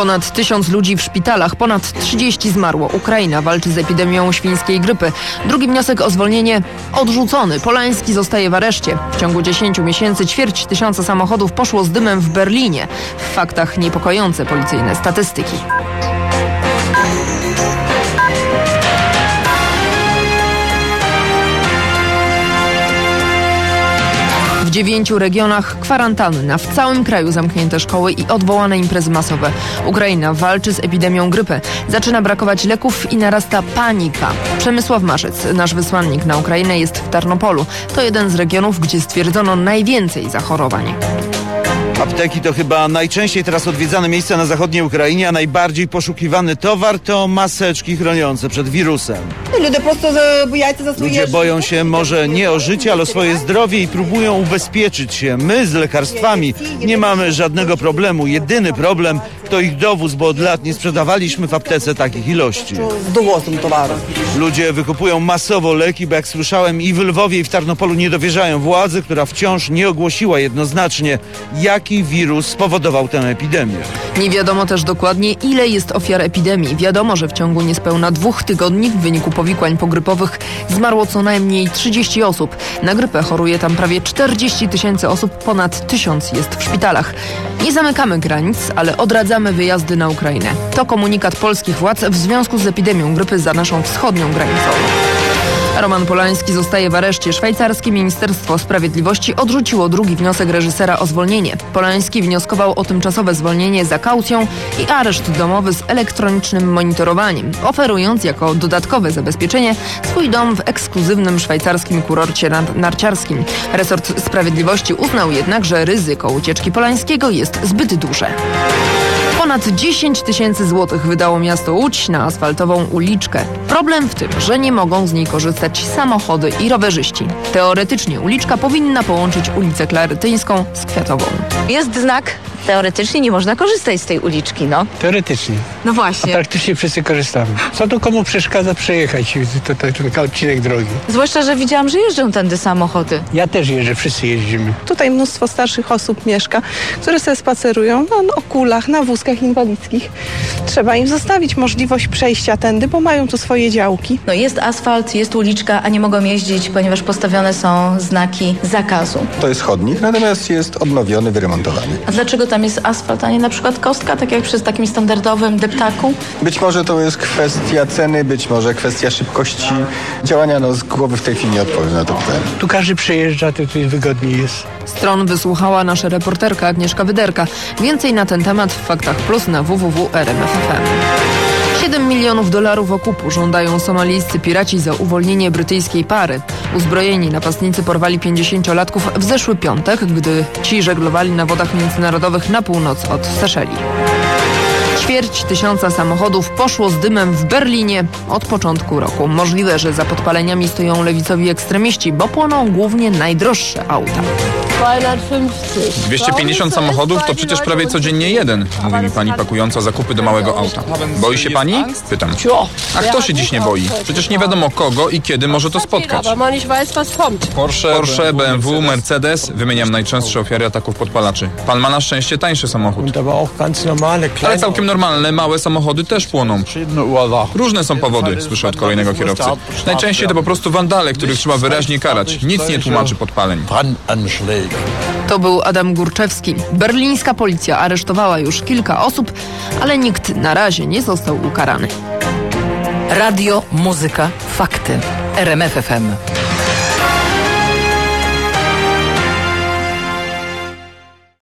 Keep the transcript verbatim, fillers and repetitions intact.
Ponad tysiąc ludzi w szpitalach, ponad trzydzieści zmarło. Ukraina walczy z epidemią świńskiej grypy. Drugi wniosek o zwolnienie odrzucony. Polański zostaje w areszcie. W ciągu dziesięciu miesięcy ćwierć tysiąca samochodów poszło z dymem w Berlinie. W faktach niepokojące policyjne statystyki. W dziewięciu regionach kwarantanna, w całym kraju zamknięte szkoły i odwołane imprezy masowe. Ukraina walczy z epidemią grypy. Zaczyna brakować leków i narasta panika. Przemysław Marzec, nasz wysłannik na Ukrainę, jest w Tarnopolu. To jeden z regionów, gdzie stwierdzono najwięcej zachorowań. Apteki to chyba najczęściej teraz odwiedzane miejsca na zachodniej Ukrainie, a najbardziej poszukiwany towar to maseczki chroniące przed wirusem. Ludzie boją się może nie o życie, ale o swoje zdrowie i próbują ubezpieczyć się. My z lekarstwami nie mamy żadnego problemu. Jedyny problem to ich dowóz, bo od lat nie sprzedawaliśmy w aptece takich ilości. Ludzie wykupują masowo leki, bo jak słyszałem i w Lwowie i w Tarnopolu nie dowierzają władzy, która wciąż nie ogłosiła jednoznacznie, jaki wirus spowodował tę epidemię. Nie wiadomo też dokładnie, ile jest ofiar epidemii. Wiadomo, że w ciągu niespełna dwóch tygodni w wyniku powikłań pogrypowych zmarło co najmniej trzydzieści osób. Na grypę choruje tam prawie czterdzieści tysięcy osób, ponad tysiąc jest w szpitalach. Nie zamykamy granic, ale odradzamy wyjazdy na Ukrainę. To komunikat polskich władz w związku z epidemią grypy za naszą wschodnią granicą. Roman Polański zostaje w areszcie. Szwajcarskie Ministerstwo Sprawiedliwości odrzuciło drugi wniosek reżysera o zwolnienie. Polański wnioskował o tymczasowe zwolnienie za kaucją i areszt domowy z elektronicznym monitorowaniem, oferując jako dodatkowe zabezpieczenie swój dom w ekskluzywnym szwajcarskim kurorcie narciarskim. Resort Sprawiedliwości uznał jednak, że ryzyko ucieczki Polańskiego jest zbyt duże. Ponad dziesięć tysięcy złotych wydało miasto Łódź na asfaltową uliczkę. Problem w tym, że nie mogą z niej korzystać samochody i rowerzyści. Teoretycznie uliczka powinna połączyć ulicę Klarytyńską z Kwiatową. Jest znak. Teoretycznie nie można korzystać z tej uliczki, no. Teoretycznie. No właśnie. A praktycznie wszyscy korzystamy. Co to komu przeszkadza przejechać to, to, to, to odcinek drogi? Zwłaszcza, że widziałam, że jeżdżą tędy samochody. Ja też jeżdżę, wszyscy jeździmy. Tutaj mnóstwo starszych osób mieszka, które sobie spacerują no, na okulach, na wózkach inwalidzkich. Trzeba im zostawić możliwość przejścia tędy, bo mają tu swoje działki. No jest asfalt, jest uliczka, a nie mogą jeździć, ponieważ postawione są znaki zakazu. To jest chodnik, natomiast jest odnowiony, wyremontowany. A dlaczego tam jest asfalt, a nie na przykład kostka, tak jak przy takim standardowym deptaku? Być może to jest kwestia ceny, być może kwestia szybkości działania. No z głowy w tej chwili nie odpowiem na to pytanie. Tu każdy przejeżdża, to tu wygodniej jest. Stron wysłuchała nasza reporterka Agnieszka Wyderka. Więcej na ten temat w Faktach Plus na w w w kropka r m f kropka f m. siedem milionów dolarów okupu żądają somalijscy piraci za uwolnienie brytyjskiej pary. Uzbrojeni napastnicy porwali pięćdziesięciolatków w zeszły piątek, gdy ci żeglowali na wodach międzynarodowych na północ od Seszeli. Ćwierć tysiąca samochodów poszło z dymem w Berlinie od początku roku. Możliwe, że za podpaleniami stoją lewicowi ekstremiści, bo płoną głównie najdroższe auta. dwieście pięćdziesiąt samochodów to przecież prawie codziennie jeden, mówi mi pani pakująca zakupy do małego auta. Boi się pani? Pytam. A kto się dziś nie boi? Przecież nie wiadomo kogo i kiedy może to spotkać. Porsche, Porsche, B M W, Mercedes. Wymieniam najczęstsze ofiary ataków podpalaczy. Pan ma na szczęście tańszy samochód. Ale całkiem normalne, małe samochody też płoną. Różne są powody, słyszę od kolejnego kierowcy. Najczęściej to po prostu wandale, których trzeba wyraźnie karać. Nic nie tłumaczy podpaleń. To był Adam Górczewski. Berlińska policja aresztowała już kilka osób, ale nikt na razie nie został ukarany. Radio, muzyka, fakty. R M F F M.